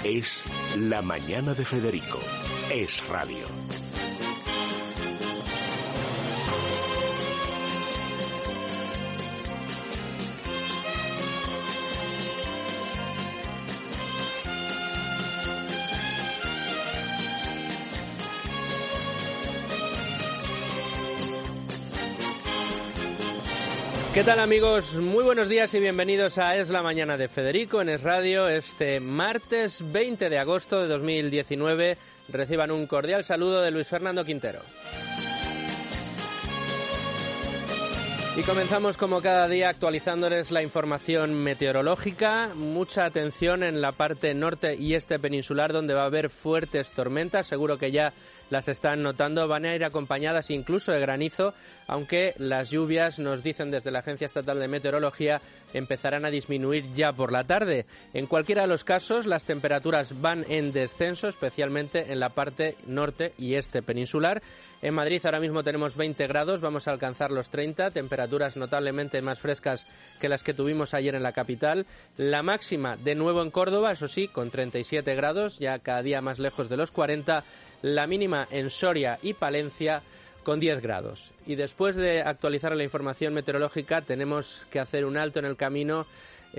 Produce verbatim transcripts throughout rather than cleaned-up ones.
Es La Mañana de Federico. Es radio. ¿Qué tal, amigos? Muy buenos días y bienvenidos a Es la Mañana de Federico en Es Radio. Este martes veinte de agosto de dos mil diecinueve reciban un cordial saludo de Luis Fernando Quintero. Y comenzamos como cada día actualizándoles la información meteorológica. Mucha atención en la parte norte y este peninsular, donde va a haber fuertes tormentas. Seguro que ya las están notando, van a ir acompañadas incluso de granizo, aunque las lluvias, nos dicen desde la Agencia Estatal de Meteorología, empezarán a disminuir ya por la tarde. En cualquiera de los casos, las temperaturas van en descenso, especialmente en la parte norte y este peninsular. En Madrid ahora mismo tenemos veinte grados, vamos a alcanzar los treinta, temperaturas notablemente más frescas que las que tuvimos ayer en la capital. La máxima de nuevo en Córdoba, eso sí, con treinta y siete grados, ya cada día más lejos de los cuarenta. La mínima en Soria y Palencia con diez grados. Y después de actualizar la información meteorológica, tenemos que hacer un alto en el camino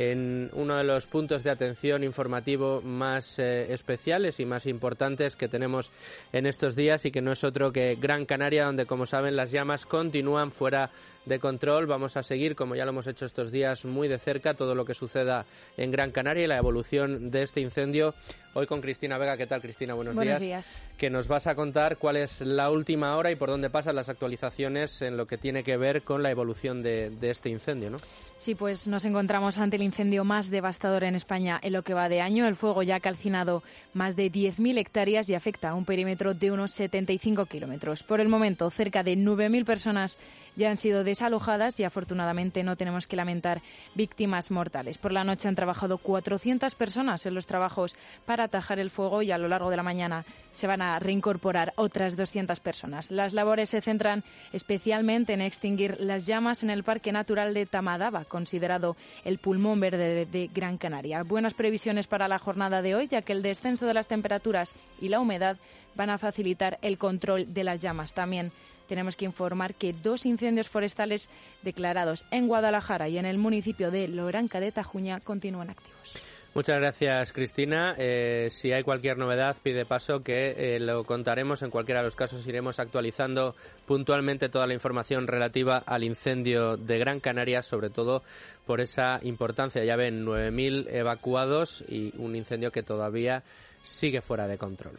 en uno de los puntos de atención informativo más eh, especiales y más importantes que tenemos en estos días, y que no es otro que Gran Canaria, donde, como saben, las llamas continúan fuera de control. Vamos a seguir, como ya lo hemos hecho estos días, muy de cerca todo lo que suceda en Gran Canaria y la evolución de este incendio. Hoy con Cristina Vega. ¿Qué tal, Cristina? Buenos, Buenos días. días. Que nos vas a contar cuál es la última hora y por dónde pasan las actualizaciones en lo que tiene que ver con la evolución de, de este incendio, ¿no? Sí, pues nos encontramos ante el incendio más devastador en España en lo que va de año. El fuego ya ha calcinado más de diez mil hectáreas y afecta a un perímetro de unos setenta y cinco kilómetros. Por el momento, cerca de nueve mil personas ya han sido desalojadas y afortunadamente no tenemos que lamentar víctimas mortales. Por la noche han trabajado cuatrocientas personas en los trabajos para atajar el fuego y a lo largo de la mañana se van a reincorporar otras doscientas personas. Las labores se centran especialmente en extinguir las llamas en el Parque Natural de Tamadaba, considerado el pulmón verde de, de Gran Canaria. Buenas previsiones para la jornada de hoy, ya que el descenso de las temperaturas y la humedad van a facilitar el control de las llamas. También tenemos que informar que dos incendios forestales declarados en Guadalajara y en el municipio de Loranca de Tajuña continúan activos. Muchas gracias, Cristina. Eh, si hay cualquier novedad, pide paso, que eh, lo contaremos. En cualquiera de los casos iremos actualizando puntualmente toda la información relativa al incendio de Gran Canaria, sobre todo por esa importancia. Ya ven, nueve mil evacuados y un incendio que todavía sigue fuera de control.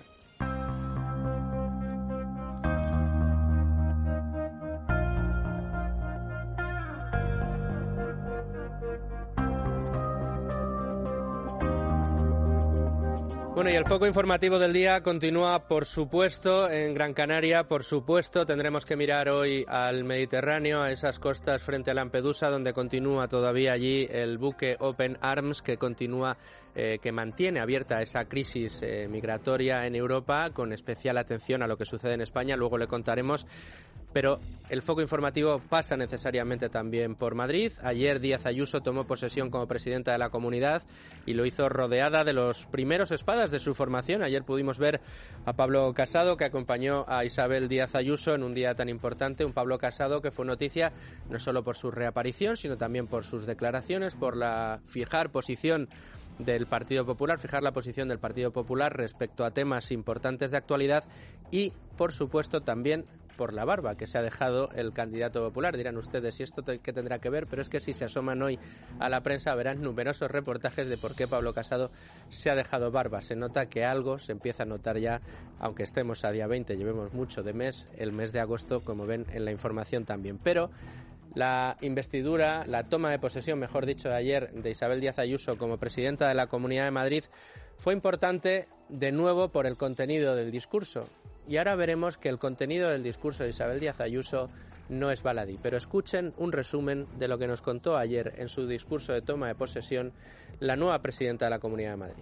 Bueno, y el foco informativo del día continúa, por supuesto, en Gran Canaria. Por supuesto, tendremos que mirar hoy al Mediterráneo, a esas costas frente a Lampedusa, donde continúa todavía allí el buque Open Arms, que continúa, eh, que mantiene abierta esa crisis eh, migratoria en Europa, con especial atención a lo que sucede en España. Luego le contaremos. Pero el foco informativo pasa necesariamente también por Madrid. Ayer Díaz Ayuso tomó posesión como presidenta de la comunidad y lo hizo rodeada de los primeros espadas de su formación. Ayer pudimos ver a Pablo Casado, que acompañó a Isabel Díaz Ayuso en un día tan importante. Un Pablo Casado que fue noticia no solo por su reaparición, sino también por sus declaraciones, por la fijar posición del Partido Popular, fijar la posición del Partido Popular respecto a temas importantes de actualidad y, por supuesto, también por la barba que se ha dejado el candidato popular. Dirán ustedes, ¿y esto qué tendrá que ver? Pero es que si se asoman hoy a la prensa verán numerosos reportajes de por qué Pablo Casado se ha dejado barba. Se nota que algo se empieza a notar ya, aunque estemos a día veinte, llevemos mucho de mes, el mes de agosto, como ven en la información también. Pero la investidura, la toma de posesión, mejor dicho, de ayer de Isabel Díaz Ayuso como presidenta de la Comunidad de Madrid fue importante de nuevo por el contenido del discurso. Y ahora veremos que el contenido del discurso de Isabel Díaz Ayuso no es baladí. Pero escuchen un resumen de lo que nos contó ayer en su discurso de toma de posesión la nueva presidenta de la Comunidad de Madrid.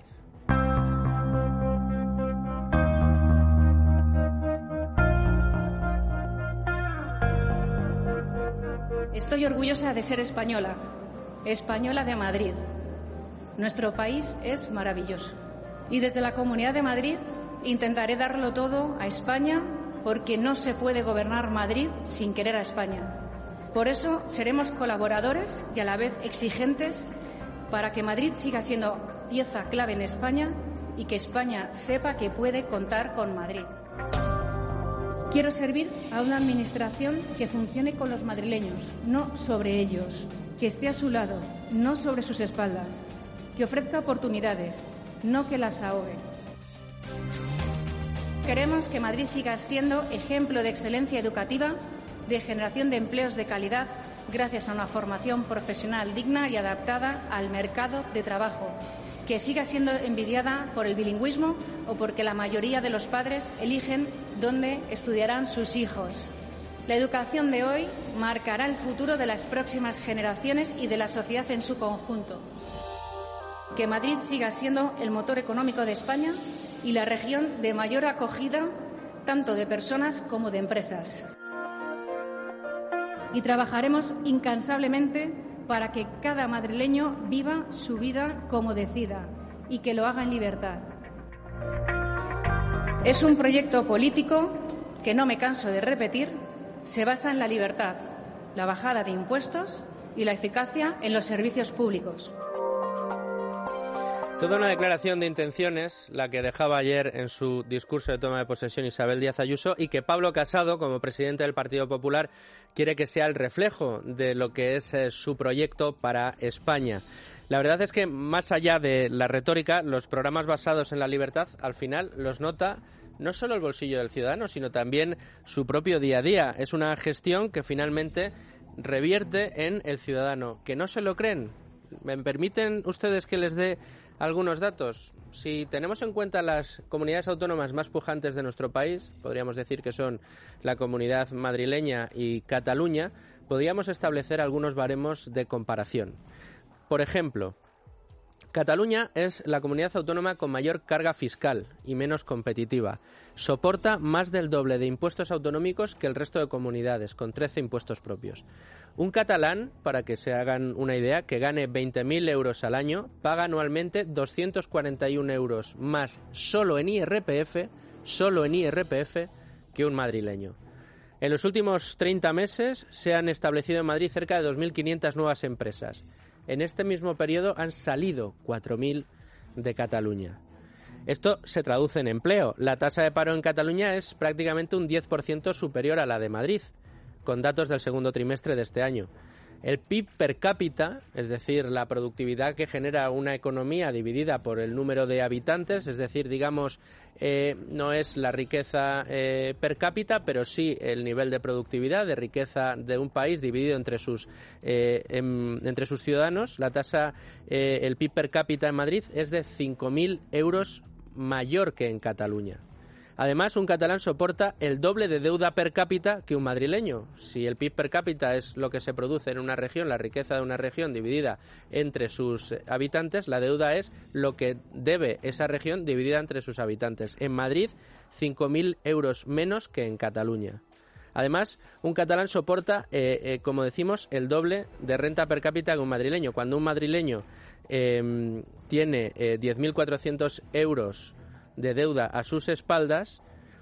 Estoy orgullosa de ser española, española de Madrid. Nuestro país es maravilloso. Y desde la Comunidad de Madrid intentaré darlo todo a España, porque no se puede gobernar Madrid sin querer a España. Por eso seremos colaboradores y a la vez exigentes para que Madrid siga siendo pieza clave en España y que España sepa que puede contar con Madrid. Quiero servir a una administración que funcione con los madrileños, no sobre ellos, que esté a su lado, no sobre sus espaldas, que ofrezca oportunidades, no que las ahogue. Queremos que Madrid siga siendo ejemplo de excelencia educativa, de generación de empleos de calidad, gracias a una formación profesional digna y adaptada al mercado de trabajo, que siga siendo envidiada por el bilingüismo o porque la mayoría de los padres eligen dónde estudiarán sus hijos. La educación de hoy marcará el futuro de las próximas generaciones y de la sociedad en su conjunto. Que Madrid siga siendo el motor económico de España y la región de mayor acogida tanto de personas como de empresas. Y trabajaremos incansablemente para que cada madrileño viva su vida como decida y que lo haga en libertad. Es un proyecto político que, no me canso de repetir, se basa en la libertad, la bajada de impuestos y la eficacia en los servicios públicos. Toda una declaración de intenciones, la que dejaba ayer en su discurso de toma de posesión Isabel Díaz Ayuso, y que Pablo Casado, como presidente del Partido Popular, quiere que sea el reflejo de lo que es eh, su proyecto para España. La verdad es que, más allá de la retórica, los programas basados en la libertad, al final los nota no solo el bolsillo del ciudadano, sino también su propio día a día. Es una gestión que finalmente revierte en el ciudadano. ¿Que no se lo creen? ¿Me permiten ustedes que les dé algunos datos? Si tenemos en cuenta las comunidades autónomas más pujantes de nuestro país, podríamos decir que son la Comunidad madrileña y Cataluña, podríamos establecer algunos baremos de comparación. Por ejemplo, Cataluña es la comunidad autónoma con mayor carga fiscal y menos competitiva. Soporta más del doble de impuestos autonómicos que el resto de comunidades, con trece impuestos propios. Un catalán, para que se hagan una idea, que gane veinte mil euros al año, paga anualmente doscientos cuarenta y uno euros más solo en I R P F, solo en I R P F, que un madrileño. En los últimos treinta meses se han establecido en Madrid cerca de dos mil quinientas nuevas empresas. En este mismo periodo han salido cuatro mil de Cataluña. Esto se traduce en empleo. La tasa de paro en Cataluña es prácticamente un diez por ciento superior a la de Madrid, con datos del segundo trimestre de este año. El P I B per cápita, es decir, la productividad que genera una economía dividida por el número de habitantes, es decir, digamos, eh, no es la riqueza eh, per cápita, pero sí el nivel de productividad, de riqueza de un país dividido entre sus eh, en, entre sus ciudadanos. La tasa, eh, el P I B per cápita en Madrid es de cinco mil euros mayor que en Cataluña. Además, un catalán soporta el doble de deuda per cápita que un madrileño. Si el P I B per cápita es lo que se produce en una región, la riqueza de una región dividida entre sus habitantes, la deuda es lo que debe esa región dividida entre sus habitantes. En Madrid, cinco mil euros menos que en Cataluña. Además, un catalán soporta, eh, eh, como decimos, el doble de renta per cápita que un madrileño. Cuando un madrileño eh, tiene eh, diez mil cuatrocientos euros de deuda a sus espaldas,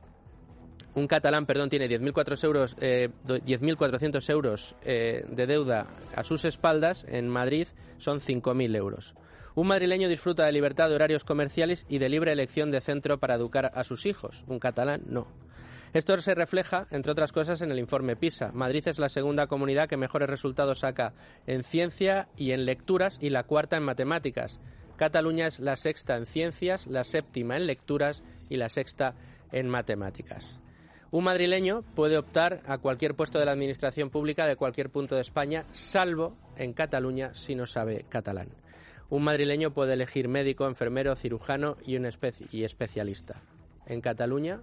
un catalán, perdón, tiene diez mil cuatrocientos euros, eh, diez mil cuatrocientos euros eh, de deuda a sus espaldas. En Madrid son cinco mil euros. Un madrileño disfruta de libertad de horarios comerciales y de libre elección de centro para educar a sus hijos. Un catalán, no. Esto se refleja, entre otras cosas, en el informe PISA. Madrid es la segunda comunidad que mejores resultados saca en ciencia y en lecturas y la cuarta en matemáticas. Cataluña es la sexta en ciencias, la séptima en lecturas y la sexta en matemáticas. Un madrileño puede optar a cualquier puesto de la administración pública de cualquier punto de España, salvo en Cataluña si no sabe catalán. Un madrileño puede elegir médico, enfermero, cirujano y un espe- y especialista. En Cataluña,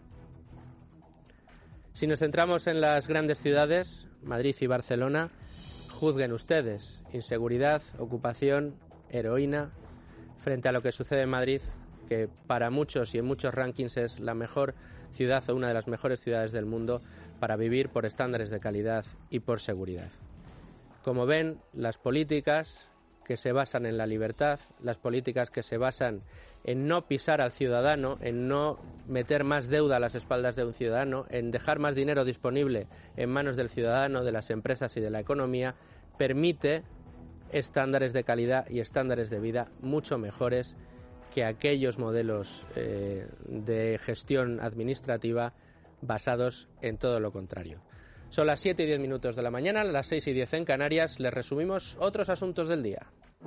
si nos centramos en las grandes ciudades, Madrid y Barcelona, juzguen ustedes. Inseguridad, ocupación, heroína, frente a lo que sucede en Madrid, que para muchos y en muchos rankings es la mejor ciudad o una de las mejores ciudades del mundo para vivir por estándares de calidad y por seguridad. Como ven, las políticas que que se basan en la libertad, las políticas que se basan en no pisar al ciudadano, en no meter más deuda a las espaldas de un ciudadano, en dejar más dinero disponible en manos del ciudadano, de las empresas y de la economía, permite estándares de calidad y estándares de vida mucho mejores que aquellos modelos eh, de gestión administrativa basados en todo lo contrario. Son las siete y diez minutos de la mañana, las seis y diez en Canarias. Les resumimos otros asuntos del día.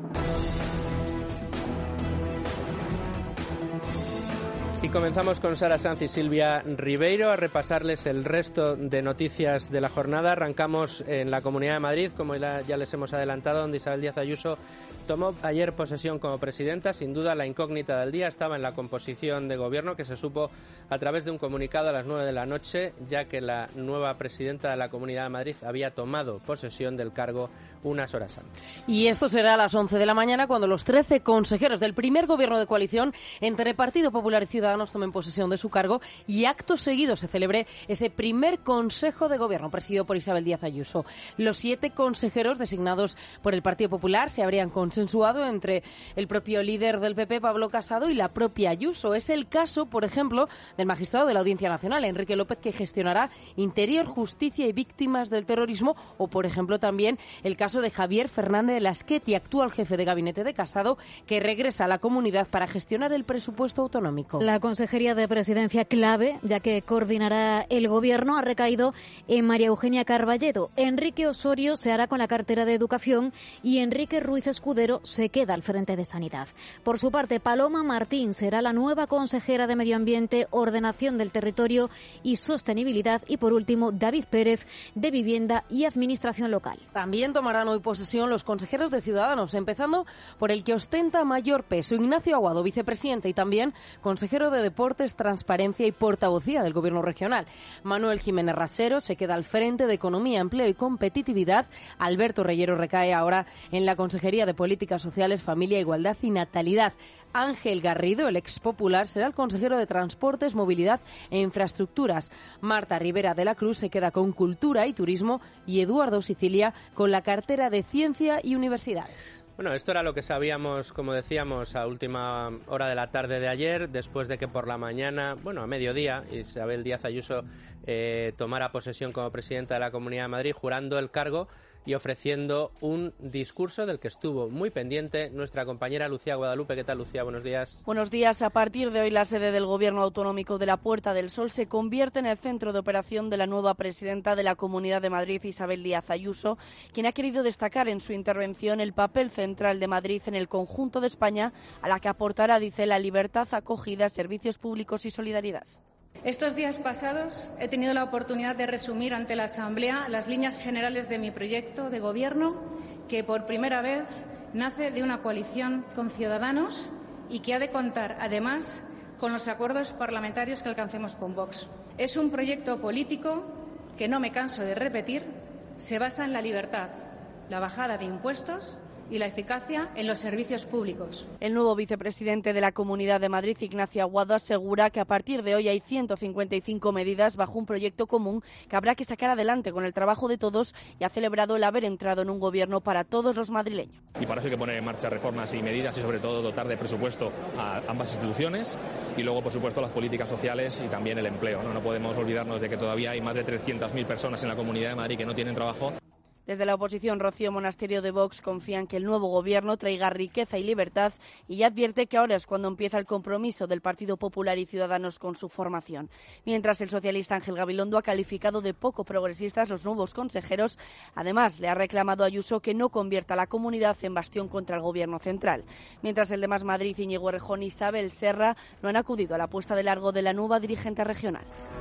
Y comenzamos con Sara Sanz y Silvia Ribeiro a repasarles el resto de noticias de la jornada. Arrancamos en la Comunidad de Madrid, como ya les hemos adelantado, donde Isabel Díaz Ayuso tomó ayer posesión como presidenta. Sin duda, la incógnita del día estaba en la composición de gobierno, que se supo a través de un comunicado a las nueve de la noche, ya que la nueva presidenta de la Comunidad de Madrid había tomado posesión del cargo unas horas antes. Y esto será a las once de la mañana, cuando los trece consejeros del primer gobierno de coalición entre Partido Popular y Ciudadanos tomen posesión de su cargo y acto seguido se celebre ese primer Consejo de Gobierno presidido por Isabel Díaz Ayuso. Los siete consejeros designados por el Partido Popular se habrían consensuado entre el propio líder del P P, Pablo Casado, y la propia Ayuso. Es el caso, por ejemplo, del magistrado de la Audiencia Nacional, Enrique López, que gestionará Interior, Justicia y Víctimas del Terrorismo, o, por ejemplo, también el caso de Javier Fernández Lasqueti, actual jefe de gabinete de Casado, que regresa a la comunidad para gestionar el presupuesto autonómico. La Consejería de Presidencia clave, ya que coordinará el Gobierno, ha recaído en María Eugenia Carballedo. Enrique Osorio se hará con la cartera de Educación y Enrique Ruiz Escudero se queda al frente de Sanidad. Por su parte, Paloma Martín será la nueva consejera de Medio Ambiente, Ordenación del Territorio y Sostenibilidad. Y, por último, David Pérez, de Vivienda y Administración Local. También tomarán hoy posesión los consejeros de Ciudadanos, empezando por el que ostenta mayor peso, Ignacio Aguado, vicepresidente y también consejero de Deportes, Transparencia y Portavocía del Gobierno regional. Manuel Jiménez Rasero se queda al frente de Economía, Empleo y Competitividad. Alberto Reyero recae ahora en la Consejería de Políticas Sociales, Familia, Igualdad y Natalidad. Ángel Garrido, el ex popular, será el consejero de Transportes, Movilidad e Infraestructuras. Marta Rivera de la Cruz se queda con Cultura y Turismo y Eduardo Sicilia con la cartera de Ciencia y Universidades. Bueno, esto era lo que sabíamos, como decíamos, a última hora de la tarde de ayer, después de que por la mañana, bueno, a mediodía, Isabel Díaz Ayuso eh, tomara posesión como presidenta de la Comunidad de Madrid, jurando el cargo y ofreciendo un discurso del que estuvo muy pendiente nuestra compañera Lucía Guadalupe. ¿Qué tal, Lucía? Buenos días. Buenos días. A partir de hoy, la sede del Gobierno Autonómico de la Puerta del Sol se convierte en el centro de operación de la nueva presidenta de la Comunidad de Madrid, Isabel Díaz Ayuso, quien ha querido destacar en su intervención el papel central de Madrid en el conjunto de España, a la que aportará, dice, la libertad, acogida, servicios públicos y solidaridad. Estos días pasados he tenido la oportunidad de resumir ante la Asamblea las líneas generales de mi proyecto de gobierno, que por primera vez nace de una coalición con Ciudadanos y que ha de contar, además, con los acuerdos parlamentarios que alcancemos con Vox. Es un proyecto político que, no me canso de repetir, se basa en la libertad, la bajada de impuestos y la eficacia en los servicios públicos. El nuevo vicepresidente de la Comunidad de Madrid, Ignacio Aguado, asegura que a partir de hoy hay ciento cincuenta y cinco medidas bajo un proyecto común que habrá que sacar adelante con el trabajo de todos, y ha celebrado el haber entrado en un gobierno para todos los madrileños. Y para eso hay que poner en marcha reformas y medidas y, sobre todo, dotar de presupuesto a ambas instituciones y luego, por supuesto, las políticas sociales y también el empleo. No, no podemos olvidarnos de que todavía hay más de trescientas mil personas en la Comunidad de Madrid que no tienen trabajo. Desde la oposición, Rocío Monasterio de Vox confía en que el nuevo gobierno traiga riqueza y libertad, y ya advierte que ahora es cuando empieza el compromiso del Partido Popular y Ciudadanos con su formación. Mientras, el socialista Ángel Gabilondo ha calificado de poco progresistas los nuevos consejeros. Además, le ha reclamado a Ayuso que no convierta a la comunidad en bastión contra el gobierno central. Mientras, el de Más Madrid, Íñigo Errejón y Isabel Serra, no han acudido a la puesta de largo de la nueva dirigente regional.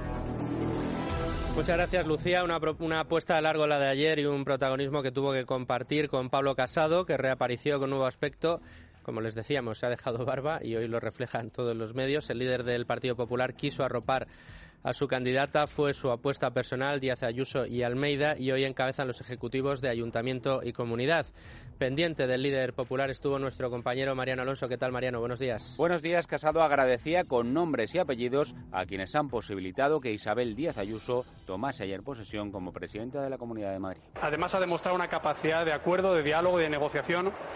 Muchas gracias, Lucía. Una, una apuesta a largo la de ayer y un protagonismo que tuvo que compartir con Pablo Casado, que reapareció con nuevo aspecto. Como les decíamos, se ha dejado barba y hoy lo refleja en todos los medios. El líder del Partido Popular quiso arropar a su candidata, fue su apuesta personal, Díaz Ayuso y Almeida, y hoy encabezan los ejecutivos de Ayuntamiento y Comunidad. Pendiente del líder popular estuvo nuestro compañero Mariano Alonso. ¿Qué tal, Mariano? Buenos días. Buenos días. Casado agradecía con nombres y apellidos a quienes han posibilitado que Isabel Díaz Ayuso tomase ayer posesión como presidenta de la Comunidad de Madrid. Además, ha demostrado una capacidad de acuerdo, de diálogo y de negociación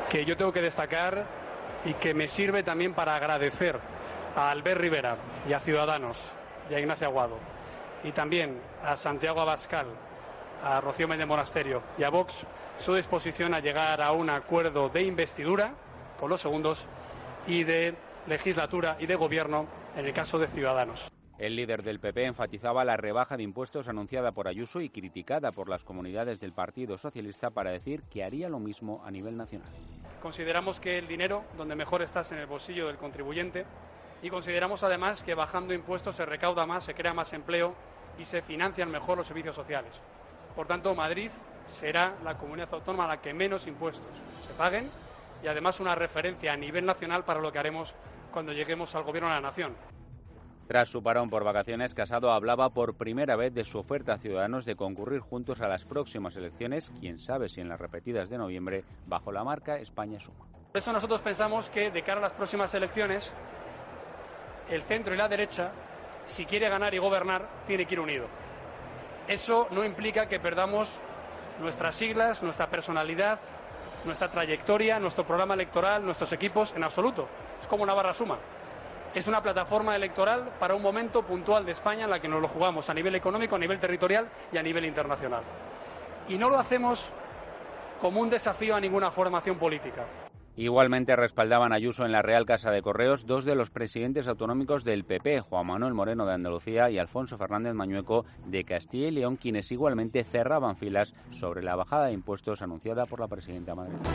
que yo tengo que destacar y que me sirve también para agradecer a Albert Rivera y a Ciudadanos y a Ignacio Aguado y también a Santiago Abascal, a Rocío Méndez Monasterio y a Vox su disposición a llegar a un acuerdo de investidura con los segundos y de legislatura y de gobierno en el caso de Ciudadanos. El líder del P P enfatizaba la rebaja de impuestos anunciada por Ayuso y criticada por las comunidades del Partido Socialista para decir que haría lo mismo a nivel nacional. Consideramos que el dinero donde mejor está es en el bolsillo del contribuyente y consideramos además que bajando impuestos se recauda más, se crea más empleo y se financian mejor los servicios sociales. Por tanto, Madrid será la comunidad autónoma a la que menos impuestos se paguen y además una referencia a nivel nacional para lo que haremos cuando lleguemos al Gobierno de la Nación. Tras su parón por vacaciones, Casado hablaba por primera vez de su oferta a Ciudadanos de concurrir juntos a las próximas elecciones, quién sabe si en las repetidas de noviembre, bajo la marca España Suma. Por eso nosotros pensamos que de cara a las próximas elecciones, el centro y la derecha, si quiere ganar y gobernar, tiene que ir unido. Eso no implica que perdamos nuestras siglas, nuestra personalidad, nuestra trayectoria, nuestro programa electoral, nuestros equipos, en absoluto. Es como una barra suma. Es una plataforma electoral para un momento puntual de España en la que nos lo jugamos a nivel económico, a nivel territorial y a nivel internacional. Y no lo hacemos como un desafío a ninguna formación política. Igualmente respaldaban a Ayuso en la Real Casa de Correos dos de los presidentes autonómicos del P P, Juan Manuel Moreno de Andalucía y Alfonso Fernández Mañueco de Castilla y León, quienes igualmente cerraban filas sobre la bajada de impuestos anunciada por la presidenta madrileña.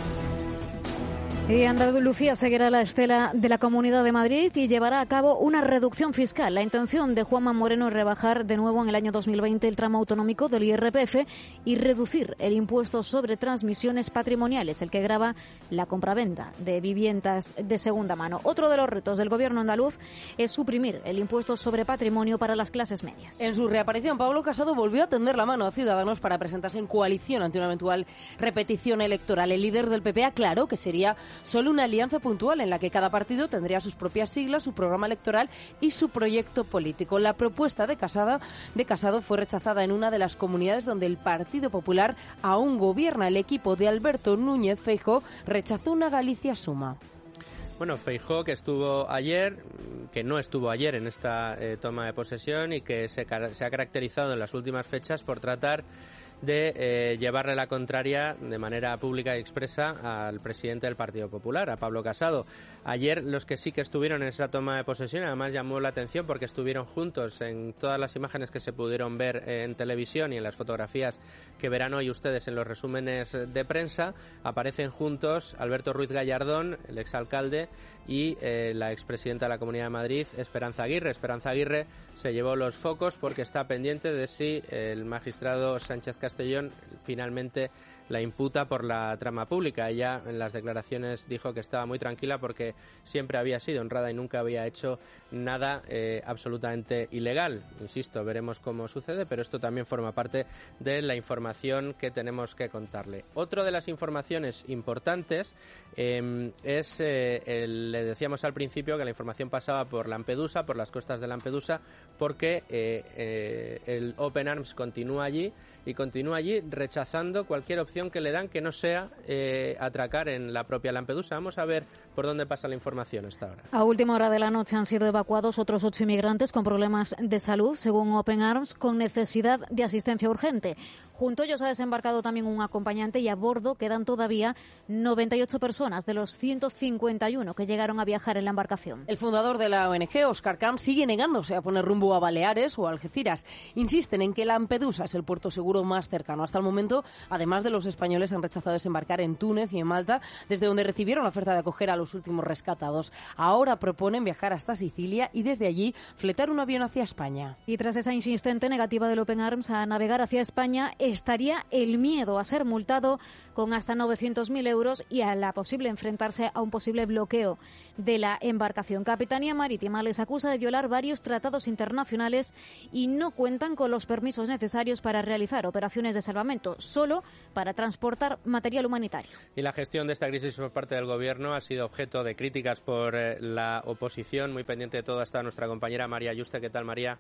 Y Andalucía seguirá la estela de la Comunidad de Madrid y llevará a cabo una reducción fiscal. La intención de Juanma Moreno es rebajar de nuevo en el año dos mil veinte el tramo autonómico del I R P F y reducir el impuesto sobre transmisiones patrimoniales, el que grava la compraventa de viviendas de segunda mano. Otro de los retos del Gobierno andaluz es suprimir el impuesto sobre patrimonio para las clases medias. En su reaparición, Pablo Casado volvió a tender la mano a Ciudadanos para presentarse en coalición ante una eventual repetición electoral. El líder del P P aclaró que sería solo una alianza puntual en la que cada partido tendría sus propias siglas, su programa electoral y su proyecto político. La propuesta de Casado, de Casado fue rechazada en una de las comunidades donde el Partido Popular aún gobierna. El equipo de Alberto Núñez Feijóo rechazó una Galicia Suma. Bueno, Feijóo, que estuvo ayer, que no estuvo ayer en esta eh, toma de posesión y que se, se ha caracterizado en las últimas fechas por tratar de eh, llevarle la contraria de manera pública y expresa al presidente del Partido Popular, a Pablo Casado. Ayer los que sí que estuvieron en esa toma de posesión, además llamó la atención porque estuvieron juntos en todas las imágenes que se pudieron ver eh, en televisión y en las fotografías que verán hoy ustedes en los resúmenes de prensa, aparecen juntos Alberto Ruiz Gallardón, el exalcalde, y eh, la expresidenta de la Comunidad de Madrid, Esperanza Aguirre. Esperanza Aguirre se llevó los focos porque está pendiente de si el magistrado Sánchez Castellón finalmente la imputa por la trama pública. Ella en las declaraciones dijo que estaba muy tranquila porque siempre había sido honrada y nunca había hecho nada eh, absolutamente ilegal. Insisto, veremos cómo sucede, pero esto también forma parte de la información que tenemos que contarle. Otra de las informaciones importantes eh, es, eh, el, le decíamos al principio que la información pasaba por Lampedusa, por las costas de Lampedusa, porque eh, eh, el Open Arms continúa allí y continúa allí rechazando cualquier opción que le dan que no sea eh, atracar en la propia Lampedusa. Vamos a ver por dónde pasa la información hasta ahora. A última hora de la noche han sido evacuados otros ocho inmigrantes con problemas de salud, según Open Arms, con necesidad de asistencia urgente. Junto a ellos ha desembarcado también un acompañante y a bordo quedan todavía noventa y ocho personas de los ciento cincuenta y uno que llegaron a viajar en la embarcación. El fundador de la O N G, Óscar Camps, sigue negándose a poner rumbo a Baleares o a Algeciras. Insisten en que Lampedusa es el puerto seguro más cercano. Hasta el momento, además de los españoles, han rechazado desembarcar en Túnez y en Malta, desde donde recibieron la oferta de acoger a los últimos rescatados. Ahora proponen viajar hasta Sicilia y desde allí fletar un avión hacia España. Y tras esa insistente negativa del Open Arms a navegar hacia España, estaría el miedo a ser multado con hasta novecientos mil euros y a la posible enfrentarse a un posible bloqueo de la embarcación. Capitanía Marítima les acusa de violar varios tratados internacionales y no cuentan con los permisos necesarios para realizar operaciones de salvamento, solo para transportar material humanitario. Y la gestión de esta crisis por parte del Gobierno ha sido objeto de críticas por eh, la oposición. Muy pendiente de todo está nuestra compañera María Yuste. ¿Qué tal, María?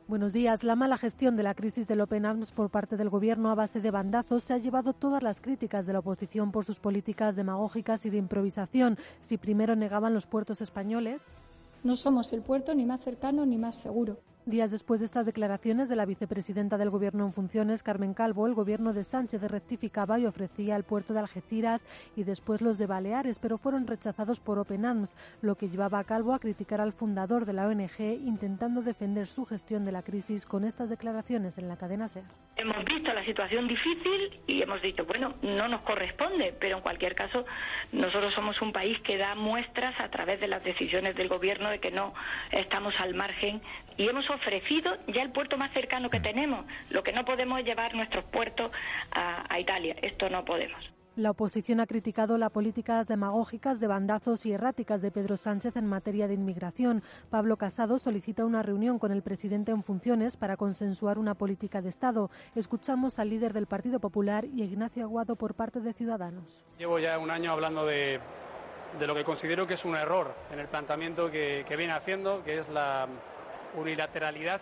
Buenos días. La mala gestión de la crisis del Open Arms por parte del Gobierno a base de bandazos se ha llevado todas las críticas de la oposición por sus políticas demagógicas y de improvisación. Si primero negaban los puertos españoles... No somos el puerto ni más cercano ni más seguro. Días después de estas declaraciones de la vicepresidenta del Gobierno en funciones, Carmen Calvo, el Gobierno de Sánchez rectificaba y ofrecía el puerto de Algeciras y después los de Baleares, pero fueron rechazados por Open Arms, lo que llevaba a Calvo a criticar al fundador de la O N G, intentando defender su gestión de la crisis con estas declaraciones en la cadena SER. Hemos visto la situación difícil y hemos dicho, bueno, no nos corresponde, pero en cualquier caso nosotros somos un país que da muestras a través de las decisiones del Gobierno de que no estamos al margen y hemos ofrecido ya el puerto más cercano que tenemos. Lo que no podemos es llevar nuestros puertos a, a Italia. Esto no podemos. La oposición ha criticado las políticas demagógicas de bandazos y erráticas de Pedro Sánchez en materia de inmigración. Pablo Casado solicita una reunión con el presidente en funciones para consensuar una política de Estado. Escuchamos al líder del Partido Popular y Ignacio Aguado por parte de Ciudadanos. Llevo ya un año hablando de, de lo que considero que es un error en el planteamiento que, que viene haciendo, que es la unilateralidad,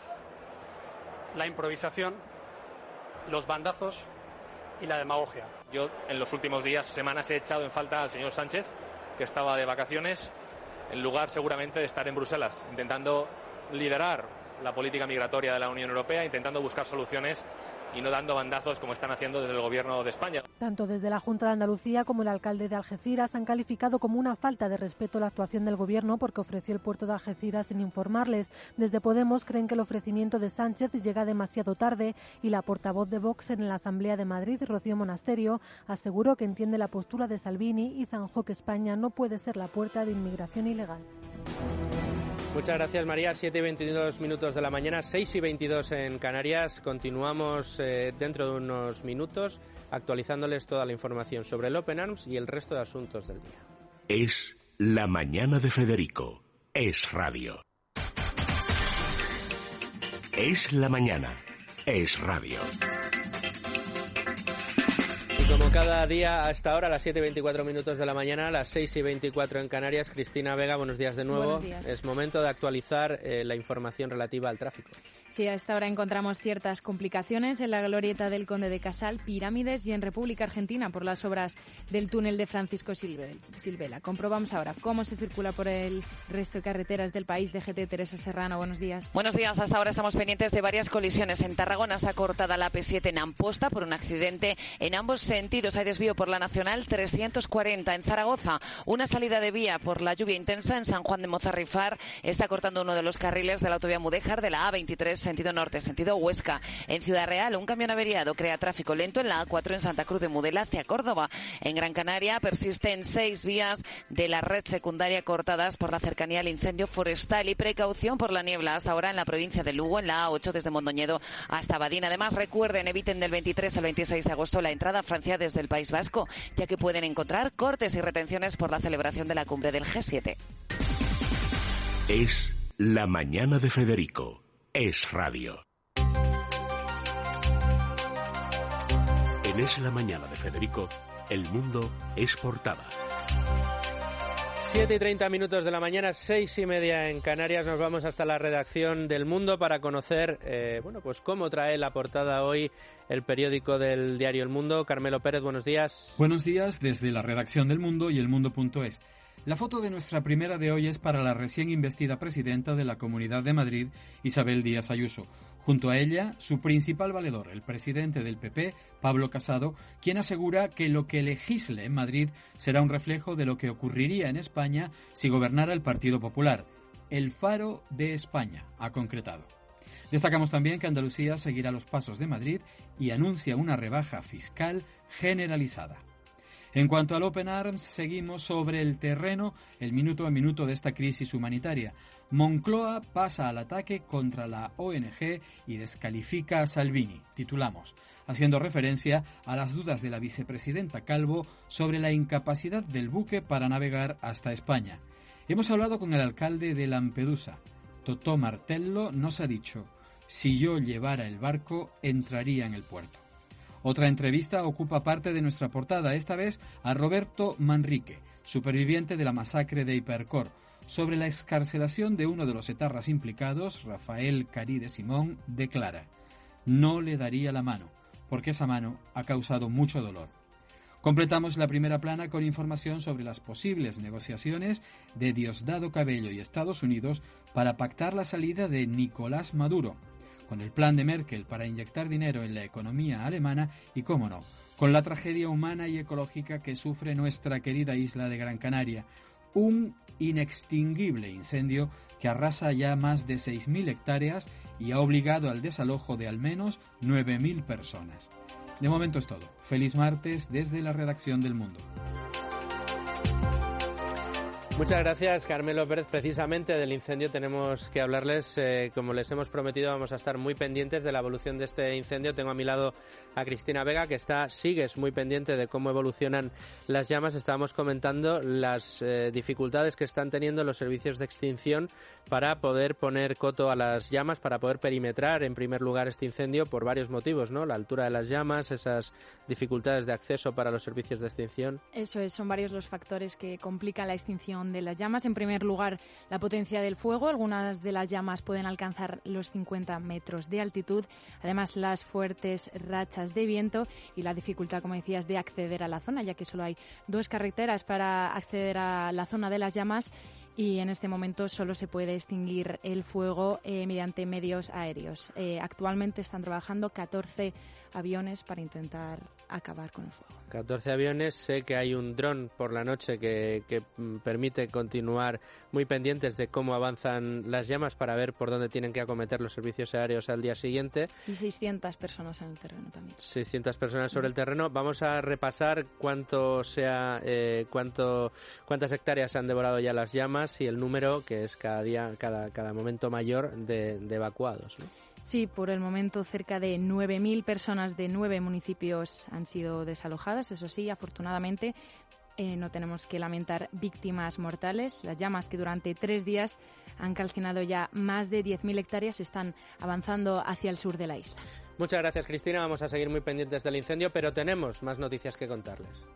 la improvisación, los bandazos y la demagogia. Yo en los últimos días, semanas, he echado en falta al señor Sánchez, que estaba de vacaciones, en lugar seguramente de estar en Bruselas, intentando liderar la política migratoria de la Unión Europea, intentando buscar soluciones y no dando bandazos como están haciendo desde el Gobierno de España. Tanto desde la Junta de Andalucía como el alcalde de Algeciras han calificado como una falta de respeto la actuación del Gobierno porque ofreció el puerto de Algeciras sin informarles. Desde Podemos creen que el ofrecimiento de Sánchez llega demasiado tarde y la portavoz de Vox en la Asamblea de Madrid, Rocío Monasterio, aseguró que entiende la postura de Salvini y zanjó que España no puede ser la puerta de inmigración ilegal. Muchas gracias, María. siete y veintidós minutos de la mañana, seis y veintidós en Canarias. Continuamos eh, dentro de unos minutos actualizándoles toda la información sobre el Open Arms y el resto de asuntos del día. Es La Mañana de Federico. Es radio. Es la mañana. Es radio. Y como cada día hasta ahora, a las siete y veinticuatro minutos de la mañana, a las seis y veinticuatro en Canarias, Cristina Vega, buenos días de nuevo. Buenos días. Es momento de actualizar eh, la información relativa al tráfico. Sí, a esta hora encontramos ciertas complicaciones en la glorieta del Conde de Casal, Pirámides y en República Argentina por las obras del túnel de Francisco Silvela. Comprobamos ahora cómo se circula por el resto de carreteras del país. D G T, Teresa Serrano, buenos días. Buenos días. Hasta ahora estamos pendientes de varias colisiones. En Tarragona se ha cortada la A P siete en Amposta por un accidente en ambos sentidos. Hay desvío por la Nacional trescientos cuarenta. En Zaragoza, una salida de vía por la lluvia intensa en San Juan de Mozarrifar está cortando uno de los carriles de la autovía Mudéjar de la A veintitrés sentido norte, sentido Huesca. En Ciudad Real, un camión averiado crea tráfico lento en la A cuatro en Santa Cruz de Mudela hacia Córdoba. En Gran Canaria persisten seis vías de la red secundaria cortadas por la cercanía al incendio forestal y precaución por la niebla hasta ahora en la provincia de Lugo, en la A ocho desde Mondoñedo hasta Badín. Además, recuerden, eviten del veintitrés al veintiséis de agosto la entrada a Francia desde el País Vasco, ya que pueden encontrar cortes y retenciones por la celebración de la cumbre del G siete. Es La Mañana de Federico. Es radio. En Es La Mañana de Federico, el mundo es portada. siete y treinta minutos de la mañana, seis y media en Canarias. Nos vamos hasta la redacción del Mundo para conocer, eh, bueno, pues cómo trae la portada hoy el periódico del diario El Mundo. Carmelo Pérez, buenos días. Buenos días desde la redacción del Mundo y elmundo punto es. La foto de nuestra primera de hoy es para la recién investida presidenta de la Comunidad de Madrid, Isabel Díaz Ayuso. Junto a ella, su principal valedor, el presidente del P P, Pablo Casado, quien asegura que lo que legisle en Madrid será un reflejo de lo que ocurriría en España si gobernara el Partido Popular. El faro de España, ha concretado. Destacamos también que Andalucía seguirá los pasos de Madrid y anuncia una rebaja fiscal generalizada. En cuanto al Open Arms, seguimos sobre el terreno el minuto a minuto de esta crisis humanitaria. Moncloa pasa al ataque contra la O N G y descalifica a Salvini, titulamos, haciendo referencia a las dudas de la vicepresidenta Calvo sobre la incapacidad del buque para navegar hasta España. Hemos hablado con el alcalde de Lampedusa. Totò Martello nos ha dicho, si yo llevara el barco, entraría en el puerto. Otra entrevista ocupa parte de nuestra portada, esta vez a Roberto Manrique, superviviente de la masacre de Hipercor. Sobre la excarcelación de uno de los etarras implicados, Rafael Caride Simón declara: no le daría la mano, porque esa mano ha causado mucho dolor. Completamos la primera plana con información sobre las posibles negociaciones de Diosdado Cabello y Estados Unidos para pactar la salida de Nicolás Maduro, con el plan de Merkel para inyectar dinero en la economía alemana y, cómo no, con la tragedia humana y ecológica que sufre nuestra querida isla de Gran Canaria, un inextinguible incendio que arrasa ya más de seis mil hectáreas y ha obligado al desalojo de al menos nueve mil personas. De momento es todo. Feliz martes desde la redacción del Mundo. Muchas gracias, Carmelo Pérez. Precisamente del incendio tenemos que hablarles. Eh, como les hemos prometido, vamos a estar muy pendientes de la evolución de este incendio. Tengo a mi lado a Cristina Vega, que está, sigues muy pendiente de cómo evolucionan las llamas. Estábamos comentando las eh, dificultades que están teniendo los servicios de extinción para poder poner coto a las llamas, para poder perimetrar, en primer lugar, este incendio por varios motivos, ¿no? La altura de las llamas, esas dificultades de acceso para los servicios de extinción. Eso es, son varios los factores que complican la extinción de las llamas. En primer lugar, la potencia del fuego. Algunas de las llamas pueden alcanzar los cincuenta metros de altitud. Además, las fuertes rachas de viento y la dificultad, como decías, de acceder a la zona, ya que solo hay dos carreteras para acceder a la zona de las llamas. Y en este momento solo se puede extinguir el fuego eh, mediante medios aéreos. Eh, actualmente están trabajando catorce aviones para intentar acabar con el fuego. catorce aviones, sé que hay un dron por la noche que, que permite continuar muy pendientes de cómo avanzan las llamas para ver por dónde tienen que acometer los servicios aéreos al día siguiente. Y seiscientas personas en el terreno también. seiscientas personas sobre el terreno. Vamos a repasar cuánto sea, eh, cuánto, cuántas hectáreas se han devorado ya las llamas y el número, que es cada día, cada, cada momento mayor, de, de evacuados, ¿no? Sí, por el momento cerca de nueve mil personas de nueve municipios han sido desalojadas. Eso sí, afortunadamente eh, no tenemos que lamentar víctimas mortales. Las llamas, que durante tres días han calcinado ya más de diez mil hectáreas, están avanzando hacia el sur de la isla. Muchas gracias, Cristina. Vamos a seguir muy pendientes del incendio, pero tenemos más noticias que contarles.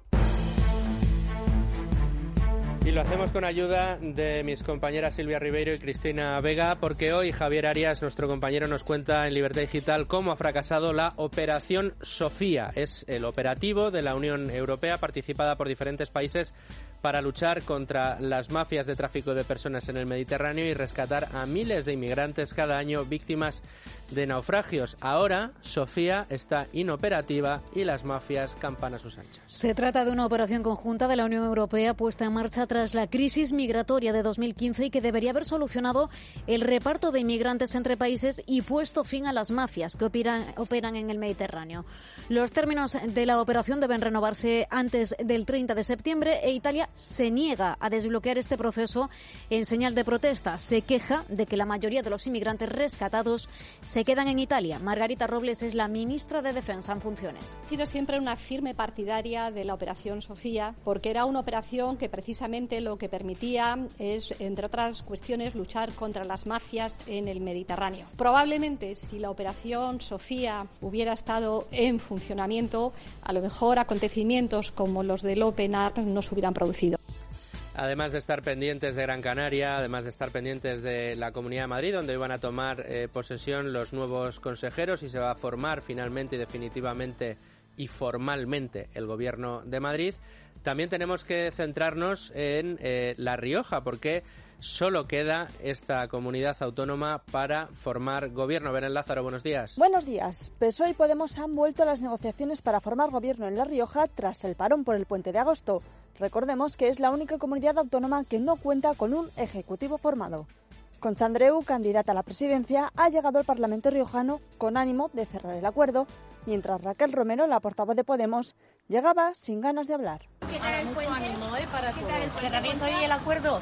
Y lo hacemos con ayuda de mis compañeras Silvia Ribeiro y Cristina Vega, porque hoy Javier Arias, nuestro compañero, nos cuenta en Libertad Digital cómo ha fracasado la Operación Sofía. Es el operativo de la Unión Europea participada por diferentes países para luchar contra las mafias de tráfico de personas en el Mediterráneo y rescatar a miles de inmigrantes cada año víctimas de naufragios. Ahora, Sofía está inoperativa y las mafias campan a sus anchas. Se trata de una operación conjunta de la Unión Europea puesta en marcha tras la crisis migratoria de dos mil quince y que debería haber solucionado el reparto de inmigrantes entre países y puesto fin a las mafias que operan, operan en el Mediterráneo. Los términos de la operación deben renovarse antes del treinta de septiembre e Italia se niega a desbloquear este proceso en señal de protesta. Se queja de que la mayoría de los inmigrantes rescatados se quedan en Italia. Margarita Robles es la ministra de Defensa en funciones. He sido siempre una firme partidaria de la Operación Sofía, porque era una operación que precisamente lo que permitía es, entre otras cuestiones, luchar contra las mafias en el Mediterráneo. Probablemente, si la Operación Sofía hubiera estado en funcionamiento, a lo mejor acontecimientos como los del Open Arms no se hubieran producido. Además de estar pendientes de Gran Canaria, además de estar pendientes de la Comunidad de Madrid, donde van a tomar eh, posesión los nuevos consejeros y se va a formar finalmente y definitivamente y formalmente el Gobierno de Madrid, también tenemos que centrarnos en eh, La Rioja, porque solo queda esta comunidad autónoma para formar gobierno. Belén Lázaro, buenos días. Buenos días. P S O E y Podemos han vuelto a las negociaciones para formar gobierno en La Rioja tras el parón por el puente de agosto. Recordemos que es la única comunidad autónoma que no cuenta con un ejecutivo formado. Concha Andreu, candidata a la presidencia, ha llegado al Parlamento riojano con ánimo de cerrar el acuerdo, mientras Raquel Romero, la portavoz de Podemos, llegaba sin ganas de hablar. ¿Qué tal el puente? Ánimo, ¿eh? Para todos. ¿Cerraremos hoy el acuerdo?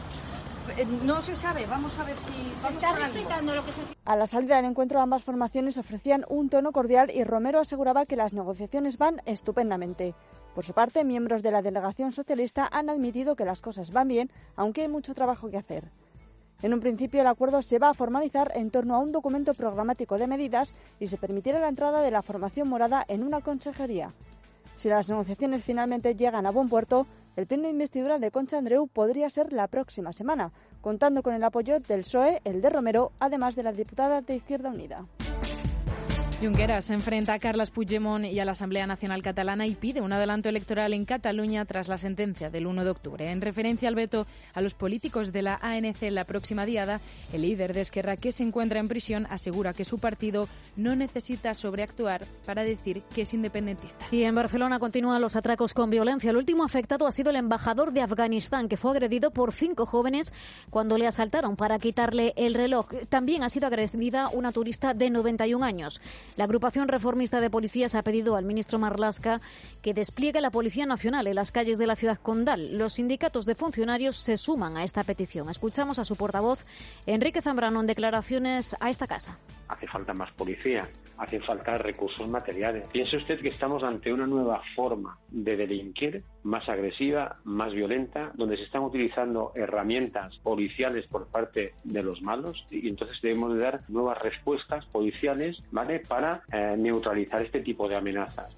No se sabe, vamos a ver si... Se está respetando lo que se... A la salida del encuentro, ambas formaciones ofrecían un tono cordial y Romero aseguraba que las negociaciones van estupendamente. Por su parte, miembros de la delegación socialista han admitido que las cosas van bien, aunque hay mucho trabajo que hacer. En un principio, el acuerdo se va a formalizar en torno a un documento programático de medidas y se permitirá la entrada de la formación morada en una consejería. Si las negociaciones finalmente llegan a buen puerto, El pleno de investidura de Concha Andreu podría ser la próxima semana, contando con el apoyo del P S O E, el de Romero, además de la diputada de Izquierda Unida. Junqueras se enfrenta a Carles Puigdemont y a la Asamblea Nacional Catalana y pide un adelanto electoral en Cataluña tras la sentencia del uno de octubre. En referencia al veto a los políticos de la A N C en la próxima diada, el líder de Esquerra, que se encuentra en prisión, asegura que su partido no necesita sobreactuar para decir que es independentista. Y en Barcelona continúan los atracos con violencia. El último afectado ha sido el embajador de Afganistán, que fue agredido por cinco jóvenes cuando le asaltaron para quitarle el reloj. También ha sido agredida una turista de noventa y un años. La agrupación reformista de policías ha pedido al ministro Marlaska que despliegue la Policía Nacional en las calles de la ciudad condal. Los sindicatos de funcionarios se suman a esta petición. Escuchamos a su portavoz, Enrique Zambrano, en declaraciones a esta casa. Hace falta más policía, hace falta recursos materiales. Piense usted que estamos ante una nueva forma de delinquir, más agresiva, más violenta, donde se están utilizando herramientas policiales por parte de los malos, y entonces debemos de dar nuevas respuestas policiales, ¿vale?, para eh, neutralizar este tipo de amenazas.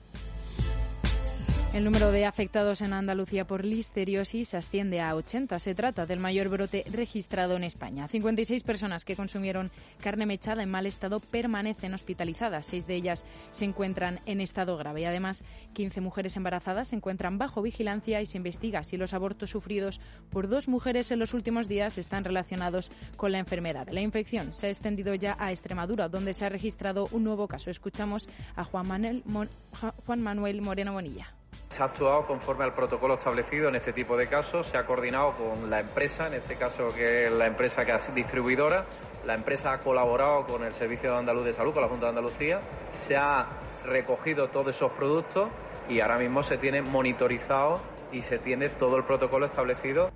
El número de afectados en Andalucía por listeriosis asciende a ochenta. Se trata del mayor brote registrado en España. cincuenta y seis personas que consumieron carne mechada en mal estado permanecen hospitalizadas. Seis de ellas se encuentran en estado grave. Y además, quince mujeres embarazadas se encuentran bajo vigilancia y se investiga si los abortos sufridos por dos mujeres en los últimos días están relacionados con la enfermedad. La infección se ha extendido ya a Extremadura, donde se ha registrado un nuevo caso. Escuchamos a Juan Manuel, Mon- Juan Manuel Moreno Bonilla. Se ha actuado conforme al protocolo establecido en este tipo de casos, se ha coordinado con la empresa, en este caso que es la empresa que es distribuidora, la empresa ha colaborado con el Servicio Andaluz de Salud, con la Junta de Andalucía, se ha recogido todos esos productos y ahora mismo se tiene monitorizado y se tiene todo el protocolo establecido.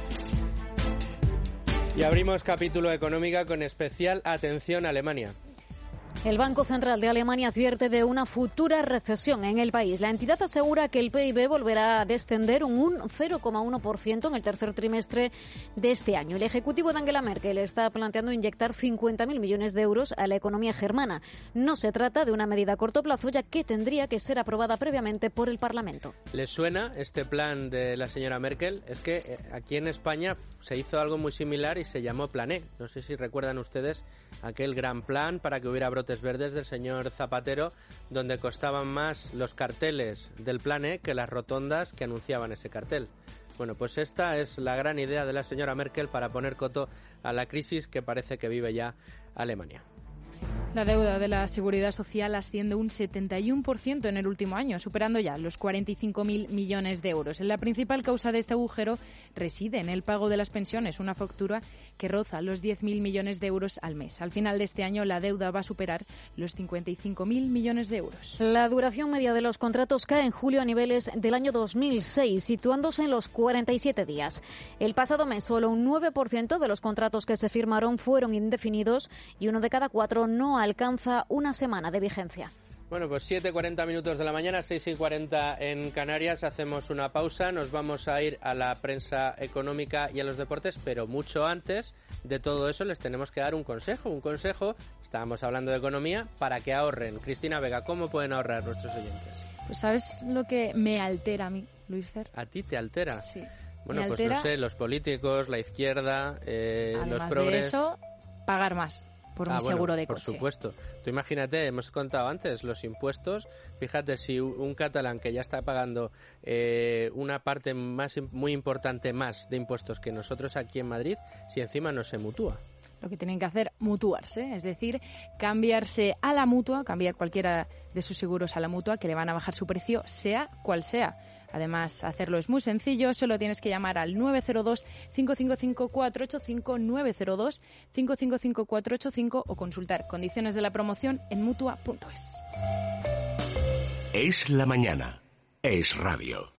Y abrimos capítulo económica con especial atención a Alemania. El Banco Central de Alemania advierte de una futura recesión en el país. La entidad asegura que el P I B volverá a descender un cero coma uno por ciento en el tercer trimestre de este año. El ejecutivo de Angela Merkel está planteando inyectar cincuenta mil millones de euros a la economía germana. No se trata de una medida a corto plazo, ya que tendría que ser aprobada previamente por el Parlamento. ¿Les suena este plan de la señora Merkel? Es que aquí en España se hizo algo muy similar y se llamó Plan E. No sé si recuerdan ustedes aquel gran plan para que hubiera brotes verdes del señor Zapatero, donde costaban más los carteles del Plan E que las rotondas que anunciaban ese cartel. Bueno, pues esta es la gran idea de la señora Merkel para poner coto a la crisis que parece que vive ya Alemania. La deuda de la Seguridad Social asciende un setenta y uno por ciento en el último año, superando ya los cuarenta y cinco mil millones de euros. La principal causa de este agujero reside en el pago de las pensiones, una factura que roza los diez mil millones de euros al mes. Al final de este año, la deuda va a superar los cincuenta y cinco mil millones de euros. La duración media de los contratos cae en julio a niveles del año dos mil seis, situándose en los cuarenta y siete días. El pasado mes, solo un nueve por ciento de los contratos que se firmaron fueron indefinidos y uno de cada cuatro no alcanza una semana de vigencia. Bueno, pues siete y cuarenta minutos de la mañana, seis y cuarenta en Canarias. Hacemos una pausa, nos vamos a ir a la prensa económica y a los deportes, pero mucho antes de todo eso les tenemos que dar un consejo. Un consejo, estábamos hablando de economía, para que ahorren. Cristina Vega, ¿cómo pueden ahorrar nuestros oyentes? Pues ¿sabes lo que me altera a mí, Luis Fer? ¿A ti te altera? Sí. Bueno, me pues altera, no sé, los políticos, la izquierda, eh, los progres... de eso, pagar más por ah, un bueno, seguro de por coche. Por supuesto. Tú imagínate, hemos contado antes los impuestos. Fíjate, si un catalán que ya está pagando eh, una parte más muy importante más de impuestos que nosotros aquí en Madrid, si encima no se mutúa. Lo que tienen que hacer, mutuarse, es decir, cambiarse a la mutua, cambiar cualquiera de sus seguros a la mutua, que le van a bajar su precio, sea cual sea. Además, hacerlo es muy sencillo, solo tienes que llamar al nueve cero dos, cinco cinco cinco, cuatro ocho cinco, nueve cero dos, cinco cinco cinco, cuatro ocho cinco o consultar condiciones de la promoción en mutua punto es. Es la mañana, es radio.